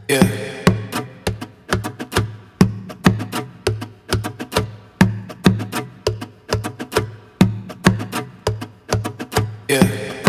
Yeah. Yeah.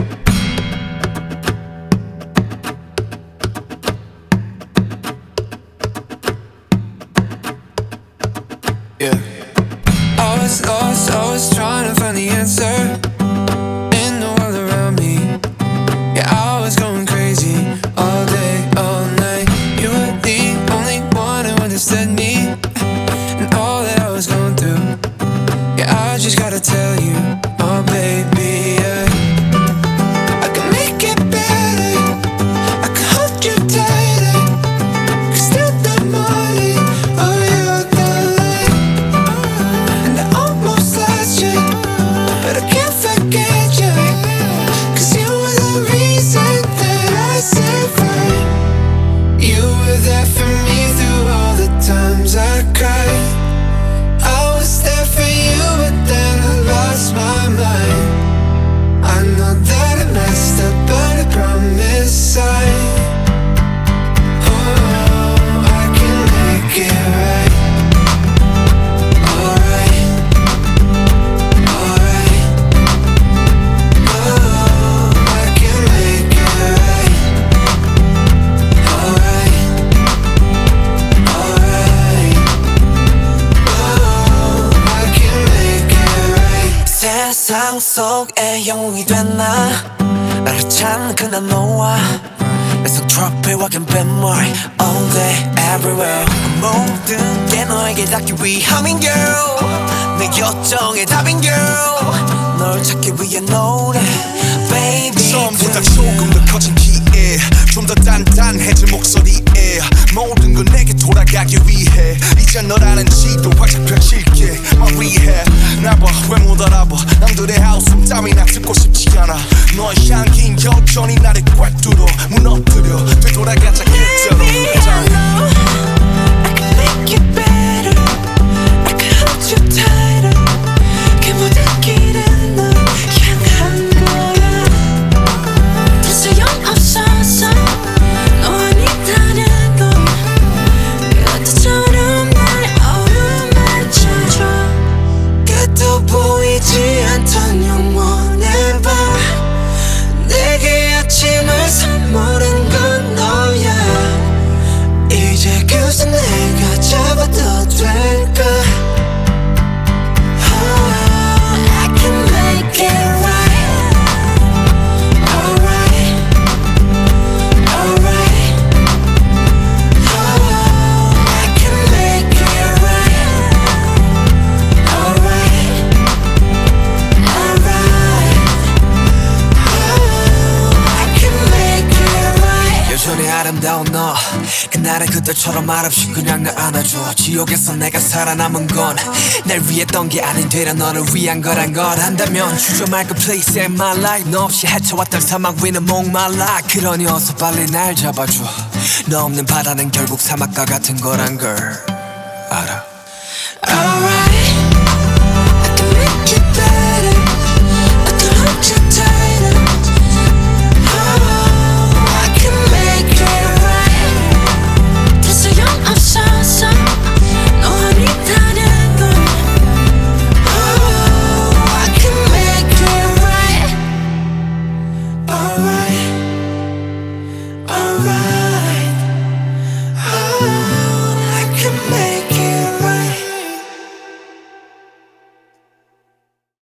Yeah. I was lost, I was trying to find the answer in the world around me. Yeah, I was going crazy all day, all night. You were the only one who understood me and all that I was going through. Yeah, I just gotta tell you, oh baby, yeah. I can make it better, I can hold you tighter, 'cause still the morning, oh you're the light. And I almost lost you, but I can't forget you, 'cause you were the reason that I survived. You were there for me through all the times I cried. I was there for you, but then I lost my mind. I know that I messed up, but I promise I can make it right. Alright, alright. I can make it right. Alright, alright. I can make it right. 세상 속에 영웅이 됐나 나를 찾는 그날 너와 내속 트로피와 긴 뱃물 all day everywhere 모든 게 너에게 닿기 위함인 girl 내 요청의 답인 girl 널 찾기 위해 노래 baby 처음보다 조금 더 커진 기에 좀 더 단단해진 목소리에 모든 건 내게 돌아가기 위해 이제 너라는 지도 활짝 펼칠게 My rehab 나봐 왜 못 알아봐 남들의 하우스 따위나 듣고 싶지 않아 너의 향긴 여전히 나를 꽉 뚫어 무너뜨려 되돌아가자 그대로 I can make it better I can hold you tighter 그 모든 길은 널 향한 거야 더 소용없어서 너 아니다는 건 그때처럼 날 어루만져줘 끝도 보이지 않던 영원의 밤 내게 아침을 선물한 건 너야 이제 그새 내가 잡아도 될까 I can make it right Alright Alright I can make it right Alright Alright I can make it right 여전히 아름다운 너 그날의 그때처럼 말없이 그냥 날 안아줘 지옥에서 내가 살아남은 건 날 위했던 게 아닌 되려 너를 위한 거란 걸 안다면 주저 말고 please save my life 너 없이 헤쳐왔던 사막 위는 목말라 그러니 어서 빨리 날 잡아줘 너 없는 바다는 결국 사막과 같은 거란 걸 알아